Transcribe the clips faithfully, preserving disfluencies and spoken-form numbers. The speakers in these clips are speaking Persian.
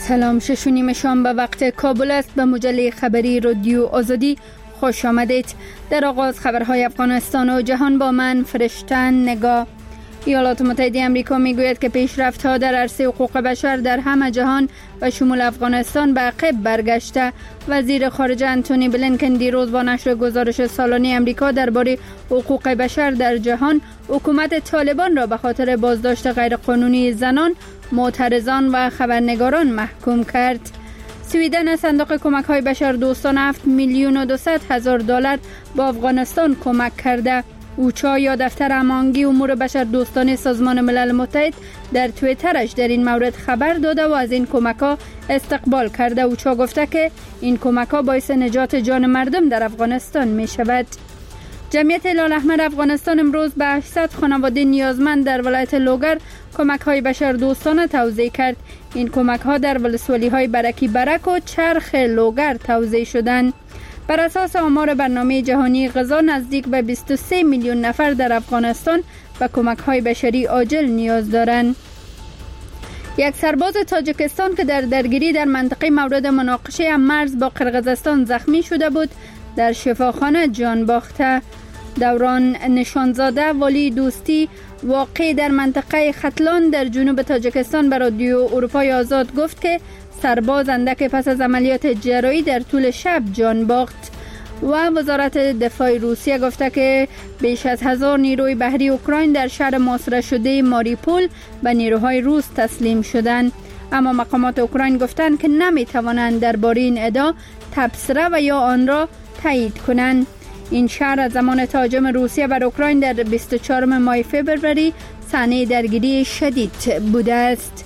سلام، شش و نیم شام به وقت کابل است. به مجله خبری رادیو آزادی خوش آمدید. در آغاز خبرهای افغانستان و جهان با من فرشتن نگاه. ایالات متحده آمریکا میگوید که پیشرفت‌ها در عرصه حقوق بشر در همه جهان و شمول افغانستان به عقب برگشته. وزیر خارجه انتونی بلینکن دیروز با نشر گزارش سالانه آمریکا درباره حقوق بشر در جهان، حکومت طالبان را به خاطر بازداشت غیرقانونی زنان، معترضان و خبرنگاران محکوم کرد. سویدن از صندوق کمک‌های بشر دوستان هفت میلیون و دویست هزار دلار با افغانستان کمک کرده. اوچا یا دفتر هماهنگی امور بشر دوستانه سازمان ملل متحد در توییترش در این مورد خبر داده و از این کمک‌ها استقبال کرده. اوچا گفته که این کمک‌ها باعث نجات جان مردم در افغانستان می شود. جمعیت هلال احمر افغانستان امروز به هشتصد خانواده نیازمند در ولایت لوگر کمک‌های بشر دوستانه توزیع کرد. این کمک‌ها در ولسوالی‌های برکی برک و چرخ لوگر توزیع شدند. بر اساس آمار برنامه جهانی غذا، نزدیک به بیست و سه میلیون نفر در افغانستان به کمک‌های بشری عاجل نیاز دارند. یک سرباز تاجیکستان که در درگیری در منطقه مورد مناقشه مرز با قرقیزستان زخمی شده بود، در شفاخانه جان باخته. دوران نشانزاده، والی دوستی واقع در منطقه ختلان در جنوب تاجیکستان به رادیو اروپای آزاد گفت که سرباز اندک پس از عملیات جراحی در طول شب جان باخت. و وزارت دفاع روسیه گفته که بیش از هزار نیروی بحری اوکراین در شهر محاصره شده ماریپول به نیروهای روس تسلیم شدند. اما مقامات اوکراین گفتند که نمی توانند درباره این ادعا تبصره و یا آن را تایید کنند. این شهر از زمان تهاجم روسیه بر اوکراین در بیست و چهارم ماه فوریه صحنه درگیری شدید بوده است.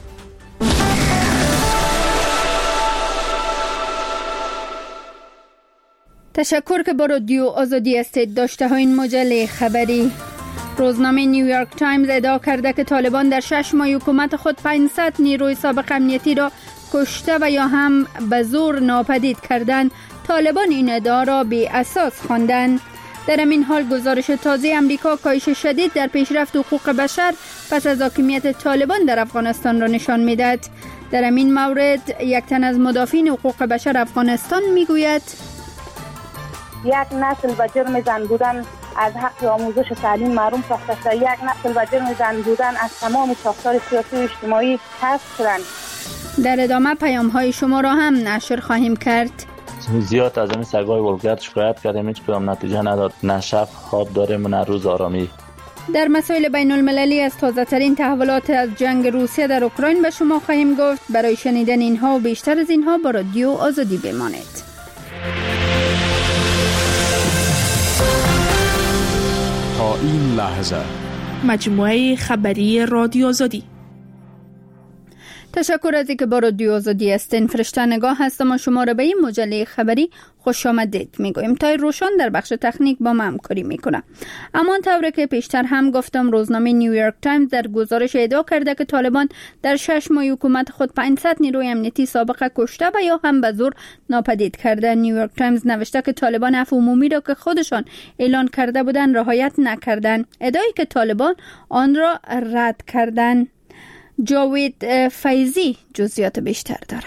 تشکر که با رادیو آزادی هستید. داشته های این مجله خبری. روزنامه نیویورک تایمز ادعا کرده که طالبان در شش ماه حکومت خود پانصد نیروی سابق امنیتی را کشته و یا هم به زور ناپدید کردند. طالبان این ادعا را بی اساس خواندند. در همین حال گزارش تازه امریکا کاهش شدید در پیشرفت حقوق بشر پس از حاکمیت طالبان در افغانستان را نشان می‌دهد. در همین مورد یک تن از مدافعین حقوق بشر افغانستان میگوید یک نسل به جرم زن بودن از حق آموزش تعلیم محروم ساخته شده، یک نسل به جرم زن بودن از تمام ساختار سیاسی و اجتماعی حذف شدند. در ادامه پیام های شما را هم نشر خواهیم کرد. زیاد از این سگای ولگرد شکایت کردیم، هیچ کدام نتیجه نداد. نه شب خواب داریم و نه روز آرامی. در مسائل بین المللی از تازه ترین تحولات از جنگ روسیه در اوکراین به شما خواهیم گفت. برای شنیدن اینها و بیشتر از اینها با رادیو آزادی بمانید. تا این لحظه مجموعه خبری رادیو آزادی. تشکر از اینکه با رادیو آزادی هستین. فرشته نگاه هستم و شما را به این مجله خبری خوش آمدید میگویم. تای روشن در بخش تکنیک با ما همکاری میکنه. اما طوری که پیشتر هم گفتم، روزنامه نیویورک تایمز در گزارش ادعا کرده که طالبان در شش ماه حکومت خود پانصد نیروی امنیتی سابق کشته و یا هم به زور ناپدید کرده. نیویورک تایمز نوشته که طالبان عفو عمومی را که خودشان اعلان کرده بودند رعایت نکردند. ادعایی که طالبان آن را رد کردند. جاوید فیضی جزئیات بیشتر داره.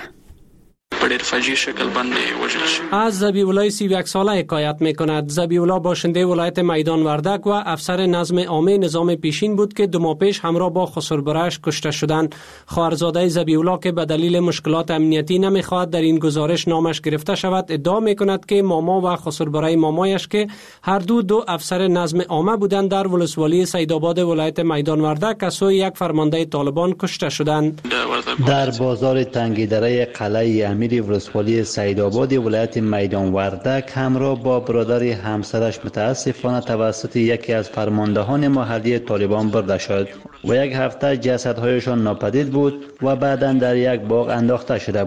از ذبیح الله سی و یک ساله حکایت میکند. ذبیح الله باشنده ولایت میدان وردک و افسر نظم عامه نظام پیشین بود که دو ماه پیش همراه با خسربرش کشته شدند. خواهرزاده ذبیح الله که به دلیل مشکلات امنیتی نمیخواهد در این گزارش نامش گرفته شود، ادعا میکند که ماما و خسربرای مامایش که هر دو دو افسر نظم عامه بودند در ولسوالی سیدآباد ولایت میدان وردک از سوی یک فرمانده طالبان کشته شدند. در بازار تنگیدره قلعه امیر ولسوالی سیدآباد ولایت میدان وردک همراه با برادر همسرش متاسفانه توسط یکی از فرماندهان محلی طالبان برده شد و یک هفته جسدهایشان ناپدید بود و بعداً در یک باغ انداخته شده بود.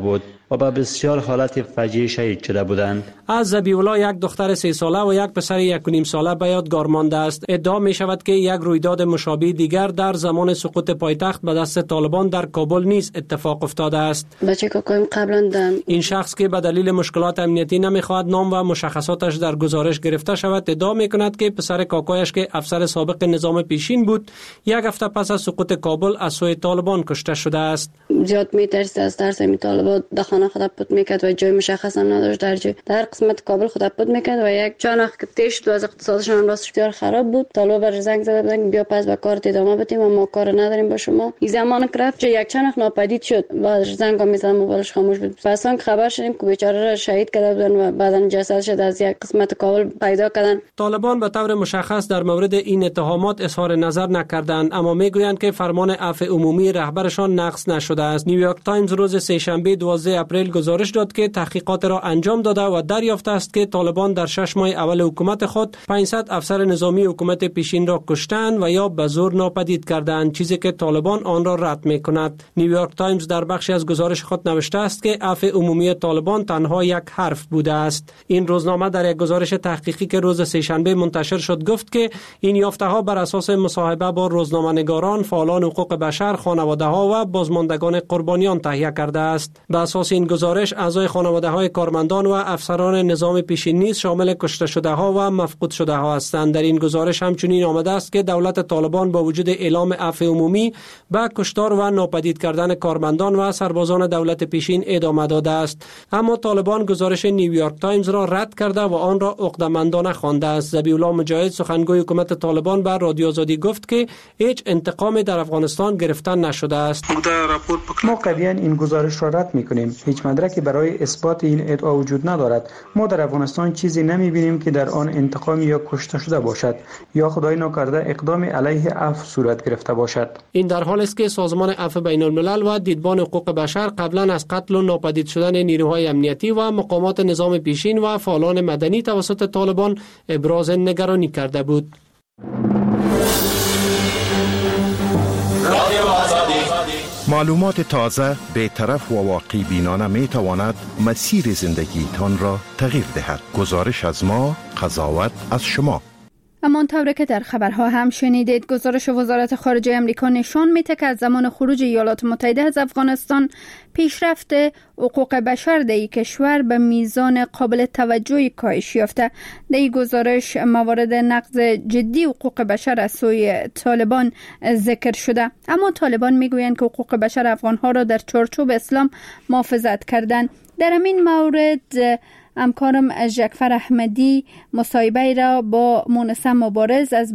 و به بسیار حالت فجیع شهید شده بودند. از ذبیح الله یک دختر سه ساله و یک پسر یک و نیم ساله به یادگار مانده است. ادعا می شود که یک رویداد مشابه دیگر در زمان سقوط پایتخت به دست طالبان در کابل نیز اتفاق افتاده است. بچه کاکایم قبلا دم این شخص که به دلیل مشکلات امنیتی نمیخواهد نام و مشخصاتش در گزارش گرفته شود، ادعا می کند که پسر کاکایش که افسر سابق نظام پیشین بود، یک هفته پس از سقوط کابل از سوی طالبان کشته شده است. زیاد میترسید از ترس می طالبان در خانه خود پود میکرد و جای مشخص هم نداشت. در جای در قسمت کابل خود پود میکرد و یک چند وقت که تیش دو از اقتصادش هم راستش بسیار خراب بود. طالبان بر زنگ زده بودن بیا پس به کار ادامه بدیم و ما کار نداریم با شما. این زمان که رفت یک چند وقت ناپدید شد و زنگ هم میزدن موبایلش خاموش بود. پس آن خبر شدیم که بیچاره را شهید کرده بودن و بعداً جسدش از یک قسمت کابل پیدا کردن. طالبان به طور مشخص در مورد این اتهامات اظهار نظر نکردند، اما میگویند که فرمان عفو عمومی رهبرشان نقض نشده است. نیویورک تایمز روز سه‌شنبه دوازده اپریل گزارش داد که تحقیقات را انجام داده و دریافت است که طالبان در شش ماه اول حکومت خود پانصد افسر نظامی حکومت پیشین را کشتند و یا به زور ناپدید کردند، چیزی که طالبان آن را رد می‌کند. نیویورک تایمز در بخشی از گزارش خود نوشته است که عفو عمومی طالبان تنها یک حرف بوده است. این روزنامه در یک گزارش تحقیقی که روز سه‌شنبه منتشر شد گفت که این یافته‌ها بر اساس مصاحبه با روزنامه‌نگاران، فعالان حقوق بشر، خانواده‌ها و بازماندگان قربانیان تهیه کرده است. به اساس این گزارش اعضای خانواده‌های کارمندان و افسران نظام پیشین نیز شامل کشته شده‌ها و مفقود شده‌ها هستند. در این گزارش همچنین آمده است که دولت طالبان با وجود اعلام عفو عمومی به کشتار و ناپدید کردن کارمندان و سربازان دولت پیشین ادامه داده است. اما طالبان گزارش نیویورک تایمز را رد کرده و آن را عقده‌مندانه خوانده است. ذبیح الله مجاهد سخنگوی حکومت طالبان به رادیو آزادی گفت که هیچ انتقامی در افغانستان گرفته نشده است. ما قویاً این گزارش را رد می‌کنیم. هیچ مدرکی برای اثبات این ادعا وجود ندارد. ما در افغانستان چیزی نمی‌بینیم که در آن انتقام یا کشته شده باشد یا خدای نکرده اقدام علیه عفو صورت گرفته باشد. این در حالی است که سازمان عفو بین الملل و دیدبان حقوق بشر قبلا از قتل و ناپدید شدن نیروهای امنیتی و مقامات نظام پیشین و فعالان مدنی توسط طالبان ابراز نگرانی کرده بود. معلومات تازه، بی‌طرف و واقعی بینانه می تواند مسیر زندگیتان را تغییر دهد. گزارش از ما، قضاوت از شما. اما طوری که در خبرها هم شنیدید، گزارش وزارت خارجه آمریکا نشان میده که از زمان خروج ایالات متحده از افغانستان پیشرفت حقوق بشر در این کشور به میزان قابل توجهی کاهش یافته. در این گزارش موارد نقض جدی حقوق بشر از سوی طالبان ذکر شده، اما طالبان میگویند که حقوق بشر افغانها را در چارچوب اسلام محافظت کردند. در این مورد همکارم جعفر احمدی مصاحبه را با مونس مبارز از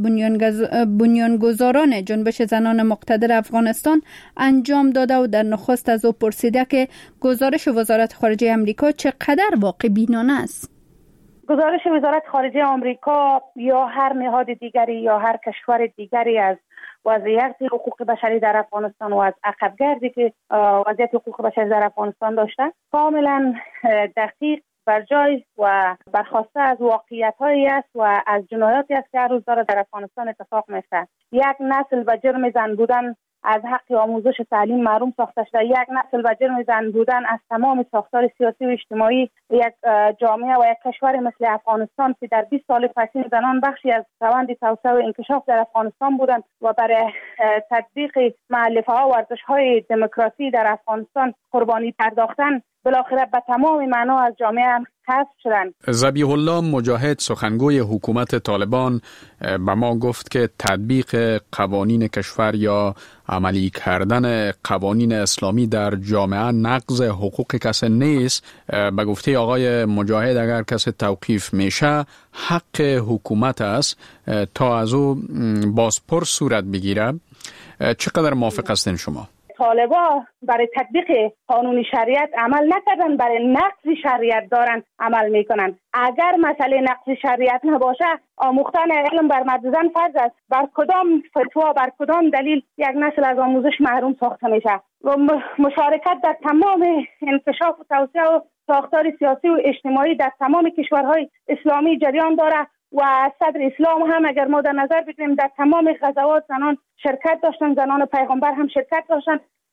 بنیانگذاران جنبش زنان مقتدر افغانستان انجام داده و در نخست از او پرسیده که گزارش وزارت خارجه آمریکا چقدر واقع بینانه است. گزارش وزارت خارجه آمریکا یا هر نهاد دیگری یا هر کشور دیگری از وضعیت حقوق بشری در افغانستان و از عقبگردی که وضعیت حقوق بشری در افغانستان داشته کاملا دقیق بر جای و برخواسته از واقعیت‌هایی است و از جنایاتی است که هر روز داره در افغانستان اتفاق میفته. یک نسل به جرم زن بودن از حق آموزش تعلیم محروم ساخته شده، یک نسل به جرم زن بودن از تمام ساختار سیاسی و اجتماعی یک جامعه و یک کشور مثل افغانستان که در بیست سال پسین زنان بخشی از روند توسعه و انکشاف در افغانستان بودند و برای تطبیق مؤلفه‌ها و ارزش‌های دموکراسی در افغانستان قربانی پرداختن، بالاخره به تمام معنا از جامعه حذف شدند. ذبیح الله مجاهد سخنگوی حکومت طالبان به ما گفت که تطبیق قوانین کشور یا عملی کردن قوانین اسلامی در جامعه نقض حقوق کسی نیست. به گفته آقای مجاهد اگر کسی توقیف میشه حق حکومت است تا از او بازپرس صورت بگیره. چقدر موافق هستین شما؟ طالبا برای تطبیق قانون شریعت عمل نکردن، برای نقض شریعت دارن عمل میکنن. اگر مسئله نقض شریعت نباشه آموختن علم بر مدرسه فرض است. بر کدام فتوا، بر کدام دلیل یک نسل از آموزش محروم ساخته میشه و مشارکت در تمام انکشاف و توسعه و ساختار سیاسی و اجتماعی در تمام کشورهای اسلامی جریان داره و صدر اسلام هم اگر ما در نظر بگیریم در تمام غزوات زنان شرکت داشتن، زنان پیغمبر هم شرکت داشتن.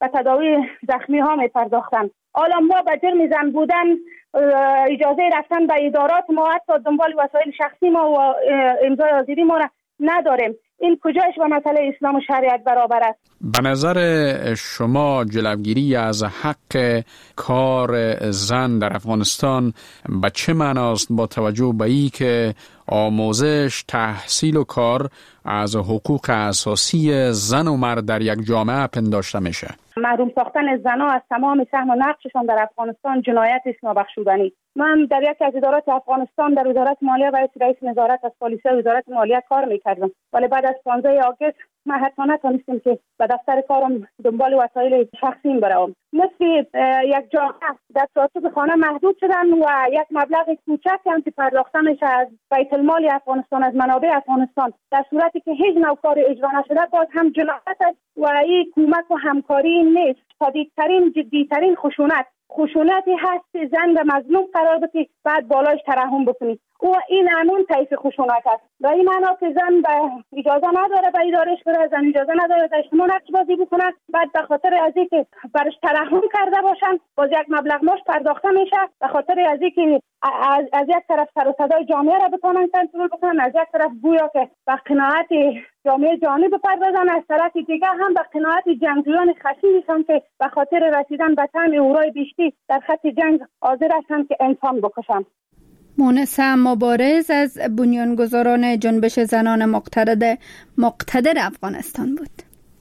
به تداوی زخمی ها می پرداختن. حالا ما به جرم زن بودن اجازه رفتن به ادارات ما حتی دنبال وسایل شخصی ما و امضای حاضری ما را نداریم. این کجایش با مسئله اسلام و شریعت برابر است؟ به نظر شما جلوگیری از حق کار زن در افغانستان به چه معناست با توجه به این که آموزش، تحصیل و کار از حقوق اساسی زن و مرد در یک جامعه پنداشته میشه؟ محروم ساختن زنها از تمام سهم و نقششان در افغانستان جنایت است نابخشودنی. من در یکی از ادارات افغانستان در وزارت مالیه و رئیس نظارت از پالیسی وزارت مالیه کار میکردم، ولی بعد از پانزده آگوست من حتی نتونستم که به دفتر کارم دنبال وسایل شخصیم بروم. مثل یک جامعه در چارچوب خانه محدود شدن و یک مبلغ کوچک هم که پرداخته میشه از بیت المال افغانستان، از منابع افغانستان، در صورتی که هیچ نوع کار اجرا نشده باز هم جنایت است و این کمک و همکاری نیست. شدیدترین جدیترین خشونت خشونتی هست که زن و مظلوم قرار بدی بعد بالایش ترحم بکنی و این همون طیف خشونت است. و این معنا که زن به اجازه نداره به ادارش بره، زن اجازه نداره در اجتماع نقش بازی بکنه، بعد به خاطر از اینکه برش ترحم کرده باشن باز یک مبلغ ماش پرداخته میشه، به خاطر از اینکه از, از یک طرف سر و صدای جامعه را بتونن کنترل بکنن، از یک طرف گویا که به قناعت جامعه جهانی بپردازن، از طرف دیگه هم به قناعت جنگجویان خشنشان که به خاطر رسیدن به طعم اورای بیشتی در خط جنگ حاضر هستند که انسان بکشن. مونسه مبارز از بنیانگذاران جنبش زنان مقتدر مقتدر افغانستان بود.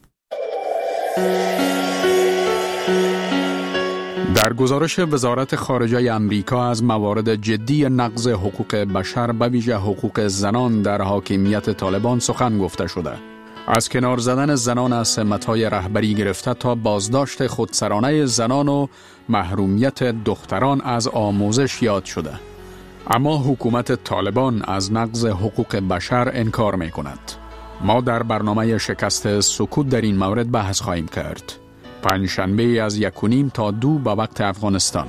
در گزارش وزارت خارجه امریکا از موارد جدی نقض حقوق بشر به ویژه حقوق زنان در حاکمیت طالبان سخن گفته شده. از کنار زدن زنان از سمت‌های رهبری گرفته تا بازداشت خودسرانه زنان و محرومیت دختران از آموزش یاد شده. اما حکومت طالبان از نقض حقوق بشر انکار می کند. ما در برنامه شکست سکوت در این مورد بحث خواهیم کرد. پنجشنبه از یک و نیم تا دو به وقت افغانستان.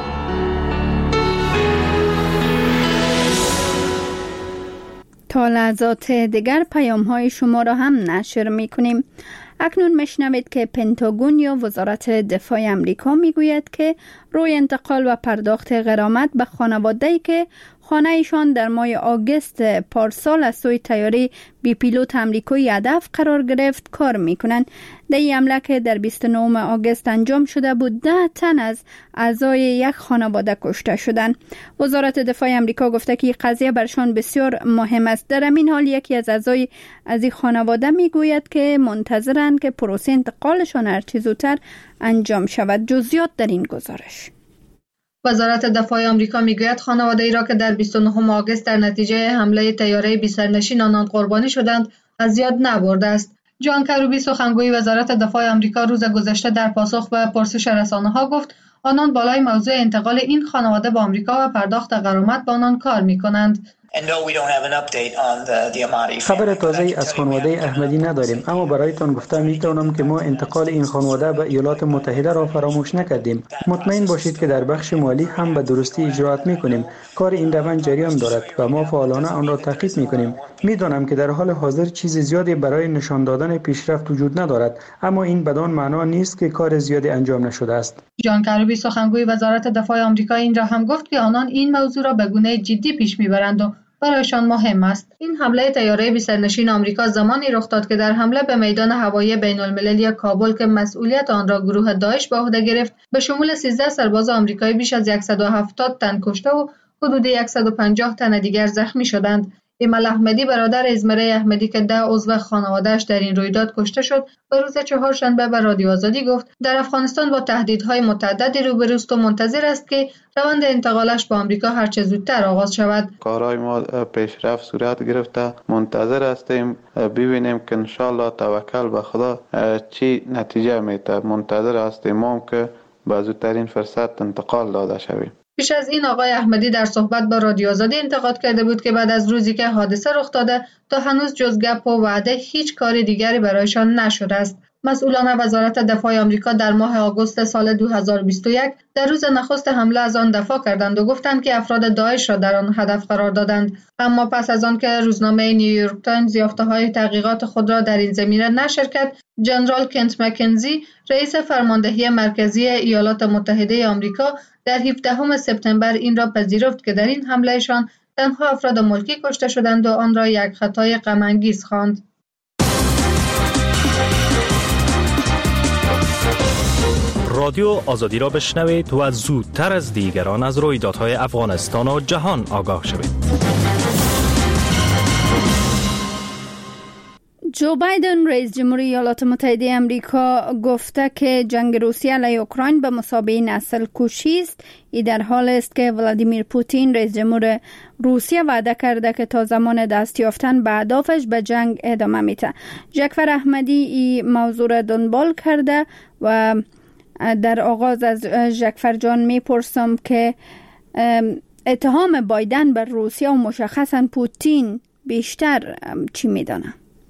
تا لحظات دیگر پیام های شما را هم نشر می کنیم. اکنون مشنوید که پنتاگون یا وزارت دفاع امریکا می گوید که روی انتقال و پرداخت غرامت به خانواده‌ای که خانه ایشان در ماه آگوست پارسال از سوی طیاره بی پیلوت امریکایی هدف قرار گرفت کار میکنند. در این حمله که در بیست و نهم آگوست انجام شده بود ده تن از اعضای یک خانواده کشته شدند. وزارت دفاع امریکا گفته که این قضیه برشان بسیار مهم است. در همین حال یکی از اعضای از این خانواده میگوید که منتظرند که پروسه انتقالشان هرچه زودتر انجام شود. جزئیات در این گزارش. وزارت دفاع آمریکا میگوید خانواده‌ای را که در بیست و نهم آگوست در نتیجه حمله طیاره بی سرنشین آنان قربانی شدند از یاد نبرده است. جان کروبی سخنگوی وزارت دفاع آمریکا روز گذشته در پاسخ به پرسش رسانه‌ها گفت آنان بالای موضوع انتقال این خانواده به آمریکا و پرداخت غرامت به آنان کار می‌کنند. خبر تازه‌ای از خانواده احمدی نداریم، اما برایتان گفته میتونم که ما انتقال این خانواده به ایالات متحده را فراموش نکردیم. مطمئن باشید که در بخش مالی هم به درستی اجرات میکنیم. کار این روند جریان دارد و ما فعالانه آن را تعقیب میکنیم. میدانم که در حال حاضر چیز زیادی برای نشان دادن پیشرفت وجود ندارد، اما این بدان معنا نیست که کار زیادی انجام نشده است. جان کروبی سخنگوی وزارت دفاع آمریکا این را هم گفت که آنان این موضوع را به گونه جدی پیش میبرند و برایشان مهم است. این حمله طیاره بی سرنشین آمریکا زمانی رخ داد که در حمله به میدان هوایی بین المللی کابل که مسئولیت آن را گروه داعش به عهده گرفت به شمول سیزده سرباز آمریکایی بیش از صد و هفتاد تن کشته و حدود صد و پنجاه تن دیگر زخمی شدند. ایمل احمدی برادر ازمره احمدی که ده عضو خانواده‌اش در این رویداد کشته شد به روز چهارشنبه به رادیو آزادی گفت در افغانستان با تهدیدهای متعددی روبروست و منتظر است که روند انتقالش به آمریکا هرچه زودتر آغاز شود. کارهای ما پیشرفت صورت گرفته، منتظر هستیم ببینیم که انشالله توکل به خدا چی نتیجه میده. منتظر هستیم ما که به زودترین فرصت انتقال داده شویم. پیش از این آقای احمدی در صحبت با رادیو آزادی انتقاد کرده بود که بعد از روزی که حادثه رخ داده تا هنوز جز گپ و وعده هیچ کار دیگری برایشان نشده است. مسئولان وزارت دفاع آمریکا در ماه آگوست سال دو هزار و بیست و یک در روز نخست حمله از آن دفاع کردند و گفتند که افراد داعش را در آن هدف قرار دادند. اما پس از آن که روزنامه نیویورک تایمز یافته‌های تحقیقات خود را در این زمینه نشر کرد، جنرال کنت مکنزی، رئیس فرماندهی مرکزی ایالات متحده آمریکا، در هفدهم سپتامبر این را پذیرفت که در این حملهشان تنها افراد ملکی کشته شدند و آن را یک خطای غم‌انگیز خواند. رادیو آزادی را بشنوید و زودتر از دیگران از رویدادهای افغانستان و جهان آگاه شوید. جو بایدن رئیس جمهوری ایالات متحده آمریکا گفته که جنگ روسیه علیه اوکراین به مثابه نسل کشی است. این در حال است که ولادیمیر پوتین رئیس جمهور روسیه وعده کرده که تا زمان دست یافتن به اهدافش به جنگ ادامه میده. جعفر احمدی این موضوع را دنبال کرده و در آغاز از جعفر جان میپرسم که اتهام بایدن بر روسیه و مشخصا پوتین بیشتر چی میدانه؟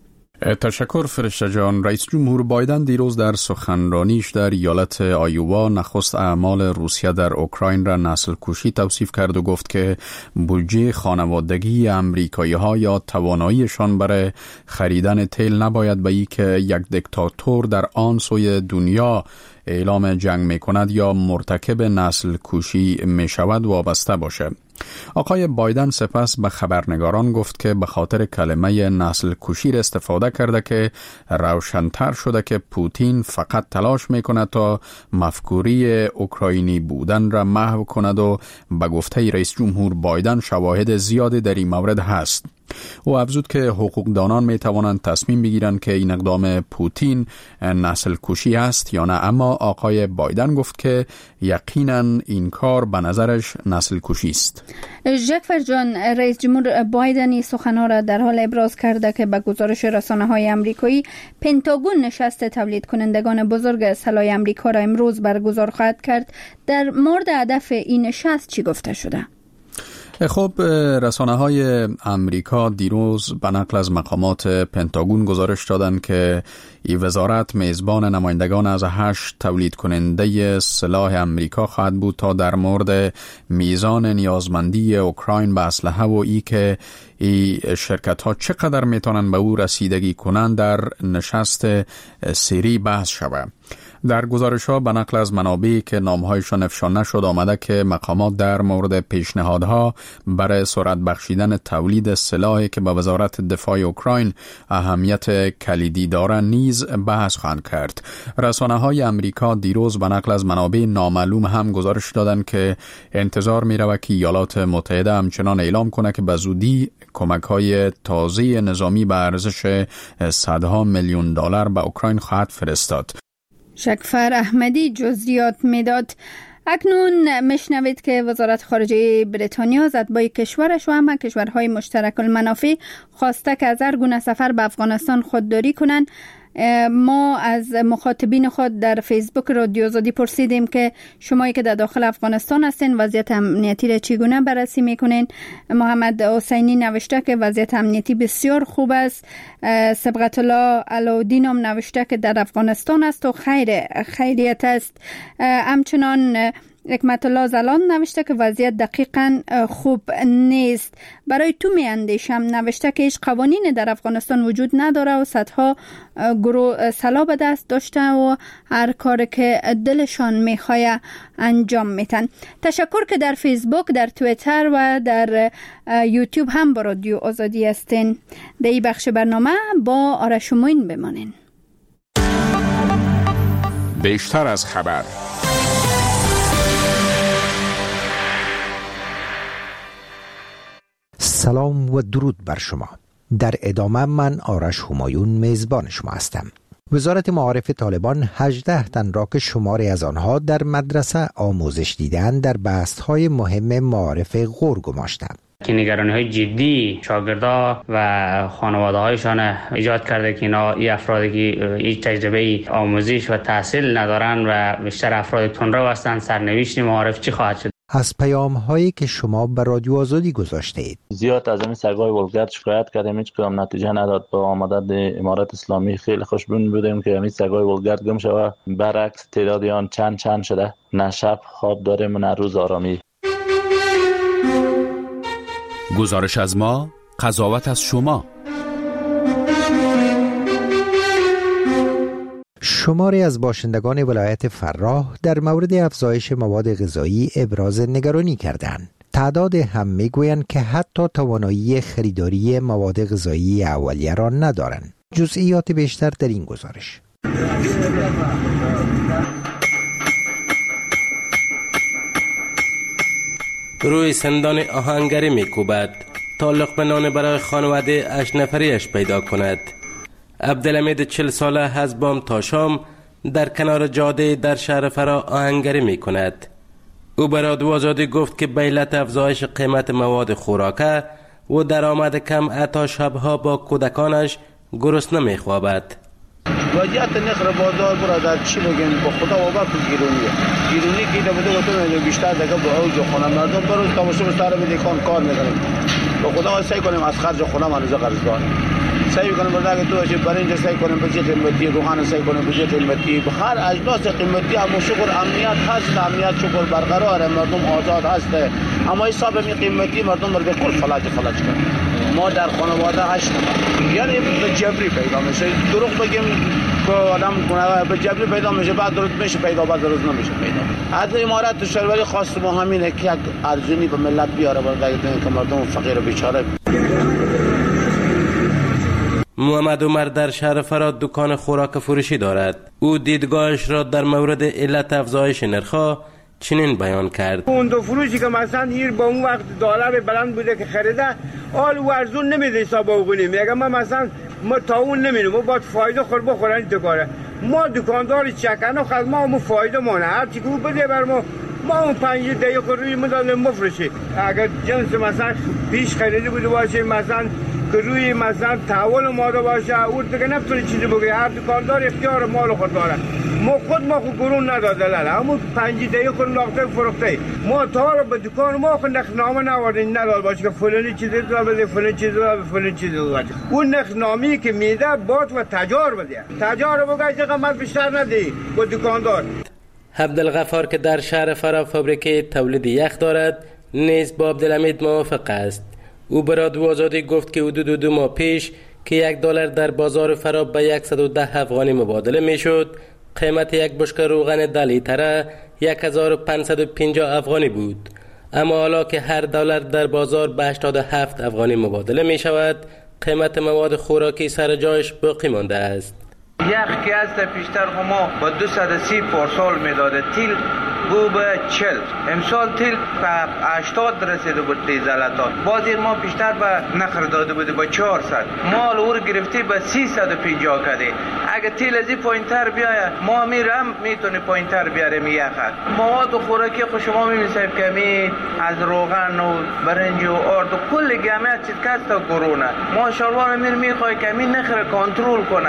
تشکر فرشته جان. رئیس جمهور بایدن دیروز در سخنرانیش در ایالت آیووا نخست اعمال روسیه در اوکراین را نسل کشی توصیف کرد و گفت که بودجه خانوادگی امریکایی ها یا تواناییشان برای خریدن تیل نباید به ای که یک دیکتاتور در آن سوی دنیا اعلام جنگ می کند یا مرتکب نسل کشی می شود وابسته باشه. آقای بایدن سپس به خبرنگاران گفت که به خاطر کلمه نسل کشی استفاده کرده که روشن‌تر شده که پوتین فقط تلاش می‌کند تا مفکوری اوکراینی بودن را محو کند و به گفته رئیس جمهور بایدن شواهد زیادی در این مورد هست. او افزود که حقوقدانان می توانند تصمیم بگیرند که این اقدام پوتین نسل کشی است یا نه، اما آقای بایدن گفت که یقینا این کار به نظرش نسل کشی است. جعفر جان، رئیس جمهور بایدن این سخنها را در حال ابراز کرده که به گزارش رسانه‌های آمریکایی پنتاگون نشست تولید کنندگان بزرگ سلاح آمریکا را امروز برگزار خواهد کرد. در مورد هدف این نشست چی گفته شده؟ خب رسانه‌های آمریکا دیروز به نقل از مقامات پنتاگون گزارش دادند که این وزارت میزبان نمایندگان از هشت تولید کننده سلاح آمریکا خواهد بود تا در مورد میزان نیازمندی اوکراین به اسلحه و ای که این شرکت ها چقدر میتونن به او رسیدگی کنند در نشست سری بحث شود. در گزارش ها به نقل از منابعی که نامهایشان افشا نشد آمده که مقامات در مورد پیشنهادها برای سرعت بخشیدن تولید سلاحی که به وزارت دفاع اوکراین اهمیت کلیدی دارند نیز بحث خواهند کرد. رسانه های امریکا دیروز به نقل از منابع نامعلوم هم گزارش دادند که انتظار می رود که ایالات متحده همچنان اعلام کنه که به زودی کمک های تازه نظامی به ارزش صدها میلیون دلار به اوکراین خواهد فرستاد. جعفر احمدی جزئیات میداد. اکنون میشنوید که وزارت خارجه بریتانیا از اتباع کشورش و همه کشورهای مشترک المنافع خواسته که از هر گونه سفر به افغانستان خودداری کنند. ما از مخاطبین خود در فیسبوک رادیو آزادی پرسیدیم که شمایی که در داخل افغانستان هستین وضعیت امنیتی را چگونه بررسی میکنین. محمد حسینی نوشته که وضعیت امنیتی بسیار خوب است. سبقت الله علاودین هم نوشته که در افغانستان است و خیر خیریت است. همچنان حکمت الله زلان نوشته که وضعیت دقیقاً خوب نیست. برای تو می اندیشم نوشته که هیچ قوانین در افغانستان وجود نداره و صدها گروه سلاح به دست داشته و هر کار که دلشان میخواه انجام میتن. تشکر که در فیسبوک، در توییتر و در یوتیوب هم با رادیو آزادی هستین. در این بخش برنامه با آرش و معین بمانین. بیشتر از خبر. سلام و درود بر شما. در ادامه من آرش همایون میزبان شما هستم. وزارت معارف طالبان هجده تن را که شماری از آنها در مدرسه آموزش دیدند در بحث‌های مهم معارف غور گماشتند. که نگرانی‌های جدی شاگردا و خانواده‌هایشان ایجاد کرده که اینا این افرادی که هیچ تجربه آموزش و تحصیل ندارن و بیشتر افراد تندرو هستند، سرنوشت معارف چی خواهد شد؟ از پیام هایی که شما به رادیو آزادی گذاشته اید. زیاد از این سگای ولگرد شکایت کردیم، هیچ کدام نتیجه نداد. با آمدن امارت اسلامی خیلی خوشبین بودیم که همین سگای ولگرد گم شود. برعکس تعداد آن چند چند شده. نه شب خواب داریم و نه روز آرامی. گزارش از ما، قضاوت از شما. شماری از باشندگان ولایت فراه در مورد افزایش مواد غذایی ابراز نگرانی کردند. تعداد هم میگویند که حتی توانایی خریداری مواد غذایی اولیه را ندارند. جزئیات بیشتر در این گزارش. روی سندان آهنگری میکوبد تا لقمه نان برای خانواده هشت نفریش پیدا کند. عبدالحمید چهل ساله از بام تا شام در کنار جاده در شهر فرا آهنگری می کند. او به رادیو آزادی گفت که به علت افزایش قیمت مواد خوراکه و درآمد کم حتی شبها با کودکانش گرسنه می خوابد. وضعیت نرخ بازار برادر چی بگیم، با خدا وابق گیرونیه گیرونی که ایده بوده گفتم بیشتر دیگه به اوج خونه مردم بروز تماشا سر به دکان کار میکنیم. با خدا سعی کنیم از خرج خونه منوزه قرض داریم. سعی کنیم برای تو اچ برنج سعی کنیم به قیمتی، روغن سعی کنیم به قیمتی، هر اجناس قیمتی. اما شکر امنیت هست، امنیت شکر برقرار، مردم آزاد هست. اما حساب می قیمتی مردم رو به کل فلج فلج کرد. ما در خانواده هشت نفر، یعنی به جبری پیدا میشه. دروغ بگیم که آدم به جبری پیدا میشه، بعد درست میشه پیدا، بعد درست نمیشه پیدا. از امارت شهروری خواست ما همینه که یک ارزونی به ملت بیاره برای که مردم فقیر و بیچاره. محمد عمر در شهر فراد دکان خوراک فروشی دارد. او دیدگاهش را در مورد علت افزایش نرخ‌ها چنین بیان کرد. اون دو فروشی که مثلا هیر با اون وقت دلار بلند بوده که خریده، آل و ارزون نمیده حساب آوگونی. میگه ما مثلا ما تا اون نمیدیم، ما باید فایده خور بخورن دکاره. ما دکاندار چکنه خود ما هم فایده مانه، هر چی که او بده بر ما ما اون پنج دقیقه روی مدال مفرشی. اگر جنس مثلا پیش خریده بوده باشه، مثلا که روی مثلا تحول ماده باشه، او دیگه نفتونه چیزی بگه. هر دکاندار اختیار مال خود داره. ما خود ما خود گرون نداده لاله، همون پنج دقیقه خود ناخته فروخته. ما تا رو به دکان ما خود نخنامه نوارده نداد باشه که فلانی چیزی داره بده، فلانی چیزی داره فلانی چیزی داره. اون نخنامی که میده بات و تجار بده، تجار بگه چه قیمت بیشتر ندی با دکاندار. عبدالغفار که در شهر فرا فابریکه تولید یخ دارد نیز با عبدالحمید موافق است. او به رادیو آزادی گفت که حدود دو ماه پیش که یک دلار در بازار فرا به صد و ده افغانی مبادله میشد، قیمت یک بشکه روغن ده لیتره هزار و پانصد و پنجاه افغانی بود. اما حالا که هر دلار در بازار به هشتاد و هفت افغانی مبادله می شود، قیمت مواد خوراکی سر جایش باقی مانده است. یخ که از پیشتر ما با دویست و سی پارسال میداده، تیل بو به چل، امسال تیل به هشتاد رسیده بود دیزلتان. بازی ما بیشتر به نخر داده بوده با چهارصد، مال اور گرفتی به سیصد و پنجاه کده. اگه تیل از این پایینتر بیاید ما میرم میتونی پایینتر بیاریم یخه. مواد خوراکی خود شما میمیسیم که می از روغن و برنج و آرد و کل گمه چیز کست و گرونه. ما شالوان میر میخوای که می نخر کنترل کنه.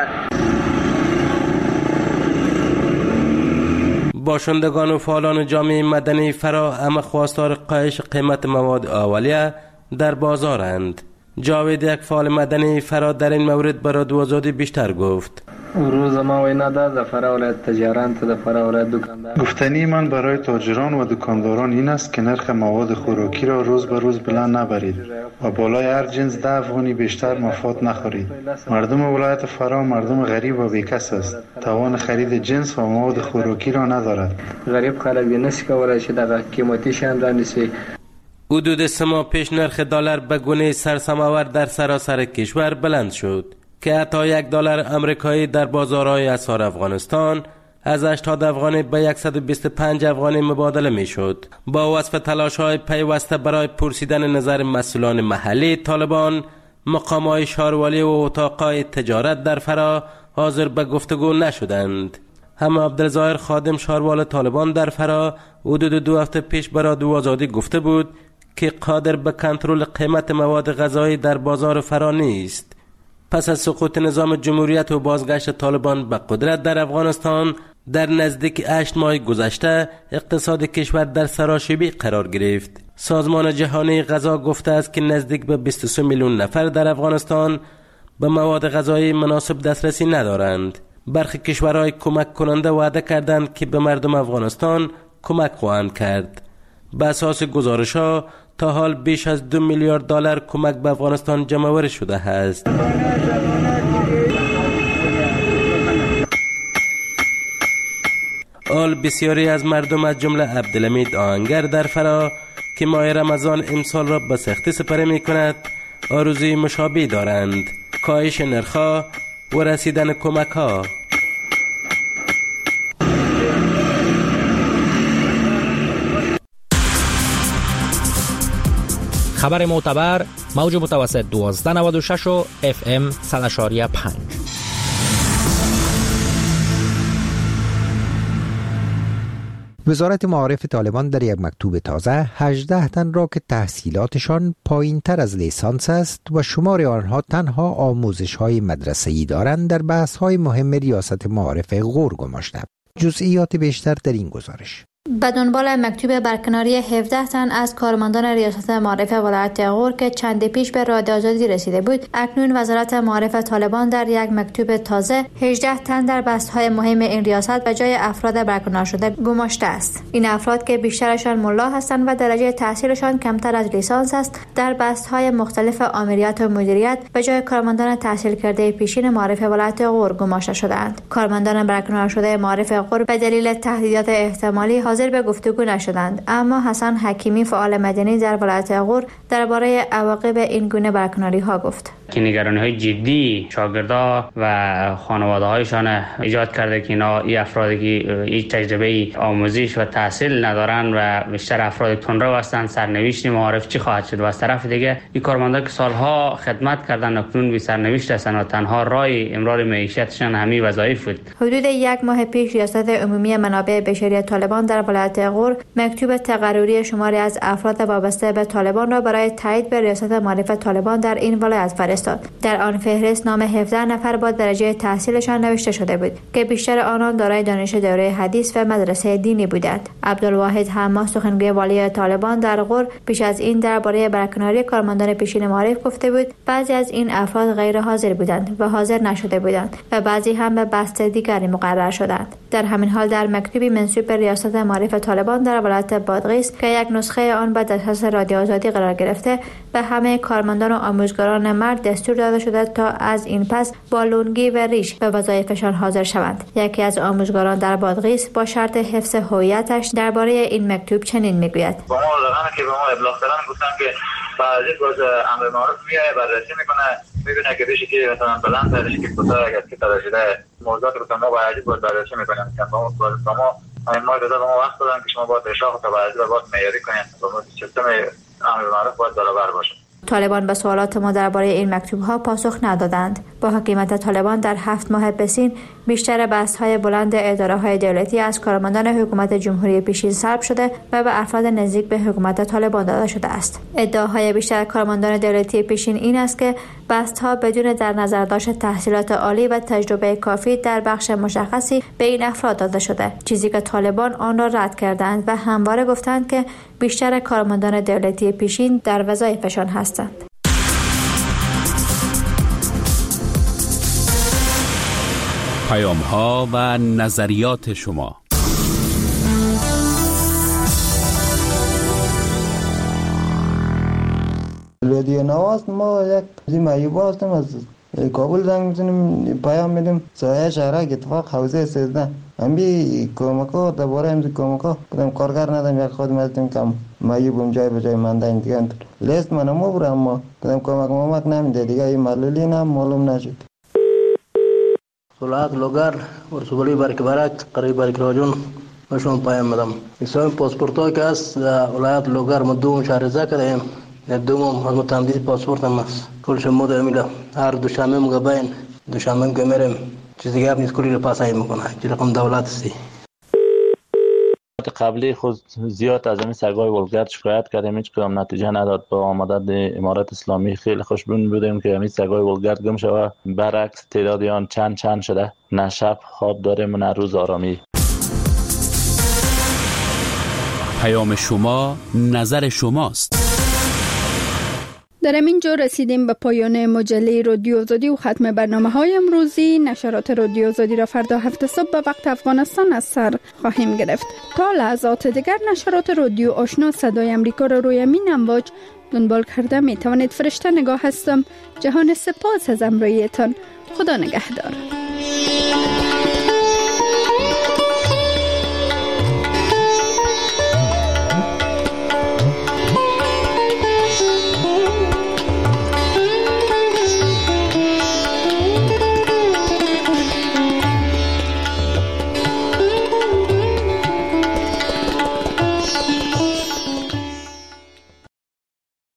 باشندگان و فعالان جامعه مدنی فرا هم خواستار کاهش قیمت مواد اولیه در بازارند. جاوید یک فعال مدنی فرا در این مورد برای رادیو آزادی بیشتر گفت. روز ما وینا ده در فرا ولایت تجاران تا در فرا ولایت دکاندار. گفتنی من برای تاجران و دکانداران این است که نرخ مواد خوراکی را روز به روز بلند نبرید و بالای هر جنس ده افغانی بیشتر مفاد نخورید. مردم ولایت فرا مردم غریب و بیکس است. توان خرید جنس و مواد خوراکی را ندارد. غریب خلک نسی کولای شي دغه قیمتي شیان رانیسي. حدود سه ماه پیش نرخ دلار به گونه سرسام‌آور در سراسر کشور بلند شد که حتی یک دلار آمریکایی در بازارهای اسعار افغانستان از هشتاد افغانی به صد و بیست و پنج افغانی مبادله می شد. با وصف تلاش‌های پیوسته برای پرسیدن نظر مسئولان محلی طالبان، مقام‌های شهروالی و اتاق‌های تجارت در فرا حاضر به گفتگو نشدند. هم عبدالظاهر خادم شهروال طالبان در فرا حدود دو هفته پیش برای رادیو آزادی گفته بود که قادر به کنترل قیمت مواد غذایی در بازار فرا نیست. پس از سقوط نظام جمهوریت و بازگشت طالبان به قدرت در افغانستان، در نزدیک هشت ماه گذشته اقتصاد کشور در سراشیبی قرار گرفت. سازمان جهانی غذا گفته است که نزدیک به بیست و سه میلیون نفر در افغانستان به مواد غذایی مناسب دسترسی ندارند. برخی کشورهای کمک کننده وعده کردند که به مردم افغانستان کمک خواهند کرد. به اساس گزارش‌ها تا حال بیش از دو میلیارد دلار کمک به افغانستان جمع‌آوری شده است. آل بسیاری از مردم از جمله عبدالحمید آهنگر در فرا که ماه رمضان امسال را به سختی سپری می کند آرزوی مشابه دارند: کاهش نرخ‌ها و رسیدن کمک‌ها. خبر معتبر موج متوسط دوازده نود و شش و اف ام صد و پنج. وزارت معارف طالبان در یک مکتوب تازه هجده تن را که تحصیلاتشان پایین تر از لیسانس است و شمار آنها تنها آموزش های مدرسه‌ای دارند در بحث های مهم ریاست معارف غور گماشته. جزئیات بیشتر در این گزارش. به دنبال مکتوب برکناری هفده تن از کارمندان ریاست معارف ولایت غور که چند پیش به رادیو آزادی رسیده بود، اکنون وزارت معارف طالبان در یک مکتوب تازه هجده تن در بحث‌های مهم این ریاست به جای افراد برکنار شده گماشته است. این افراد که بیشترشان ملا هستند و درجه تحصیلشان کمتر از لیسانس است، در بحث‌های مختلف آمریت و مدیریت به جای کارمندان تحصیل کرده پیشین معارف ولایت غور گماشته شدند. کارمندان برکنار شده معارف غور به دلیل تهدیدات احتمالی حاضر به گفتگو نشدند، اما حسن حکیمی فعال مدنی در ولایت غور درباره عواقب این گونه برکناری ها گفت که نگرانی های جدی شاگردا و خانواده هایشان ایجاد کرده که اینا این افرادی که هیچ تجربه آموزش و تحصیل ندارن و بیشتر افراد تندرو هستند، سرنوشت معارف چی خواهد شد؟ و از طرف دیگه این کارمندا که سالها خدمت کردن اکنون بی سرنوشت هستند و تنها راه امرار معیشتشان همین وظایف بود. حدود یک ماه پیش ریاست عمومی منابع بشری طالبان در ولایت غور مکتوب تقرری شماری از افراد وابسته به طالبان را برای تایید به ریاست معارف طالبان در این ولایت فرستاد. در آن فهرست نام هفده نفر با درجه تحصیلشان نوشته شده بود که بیشتر آنان دارای دانش دوره حدیث و مدرسه دینی بودند. عبدالواحد حماس سخنگوی والی طالبان در غور پیش از این درباره برکناری کارمندان پیشین معارف گفته بود بعضی از این افراد غیر حاضر بودند و حاضر نشده بودند و بعضی هم به بست دیگری مقرر شدند. در همین حال در مکتوبی منسوب به ریاست معارف طالبان در ولایت بادغیس که یک نسخه آن به دسترس رادیو آزادی قرار گرفته، به همه کارمندان و آموزگاران مرد دستور داده شده تا از این پس با لنگی و ریش به وظایفشان حاضر شوند. یکی از آموزگاران در بادغیس با شرط حفظ هویتش درباره این مکتوب چنین میگوید: با ما لغانه که به ما ابلاغ کردن گفتن که بعضی روز امر معروف میاد بررسی میکنه، میبینه که دیشی که مثلا بلند دارش که کوتاه اگر که تراشیده موضوعات رو ما باید باید بررسی میکنیم که با ما همین ما داده ما وقت دادن که شما باید اشاق تا بعضی باید معیاری کنیم با سیستم امر معروف باید برابر باشه. طالبان به سوالات ما درباره این مکتوب‌ها پاسخ ندادند. با حکومت طالبان در هفت ماه پسین بیشتر بحث‌های بلند اداره‌های دولتی از کارمندان حکومت جمهوری پیشین سلب شده و به افراد نزدیک به حکومت طالبان داده شده است. ادعاهای بیشتر کارمندان دولتی پیشین این است که بحث‌ها بدون در نظر داشت تحصیلات عالی و تجربه کافی در بخش مشخصی به این افراد داده شده، چیزی که طالبان آن را رد کردند و همواره گفتند که بیشتر کارمندان دولتی پیشین در وظایفشان هستند. پیام ها و نظریات شما. رادیو نواز ما یک زیمایوب هستم از کابل زنگ میزنیم پیام میدیم سایه شهرک اتفاق حوزه سیزده همی کمکا درباره همزی کمکا کدام کارگر ندارم یک خودم هستیم کم مایوبم جای به جای ماندن دیگه لیست من هم برم اما کدام کمک ممک نمیده دیگه این معلولی نم معلوم نشد. ولایت لوگر ورسولی برک برک قریب برک راجون مشون پیام میدم. اسم پاسپورت که است ولایت لوگر مدوم شهرزا کردیم دوم از متمدید پاسپورت هم است. کل شما دمیلا هر دوشنبه مقابل دوشنبه که میرم چیز دیگه نیست کلی رو پاسای میکنه چه رقم دولت است. قبلی خود زیاد از این سگای ولگرد شکایت کردیم، هیچ کدام نتیجه نداد. با آمدن امارت اسلامی خیلی خوشبین بودیم که همین سگای ولگرد گم شود، برعکس تعداد آن چند چند شده، نه شب خواب داریم و نه روز آرامی. پیام شما نظر شماست. در همین جا رسیدیم به پایان مجله رادیو آزادی و ختم برنامه های امروزی. نشرات رادیو آزادی را فردا هفت صبح به وقت افغانستان از سر خواهیم گرفت. تا لحظات دیگر نشرات رادیو آشنا صدای امریکا را روی همین امواج دنبال کرده می توانید. فرشته نگاه هستم. جهان سپاس از همراهیتان. خدا نگهدار.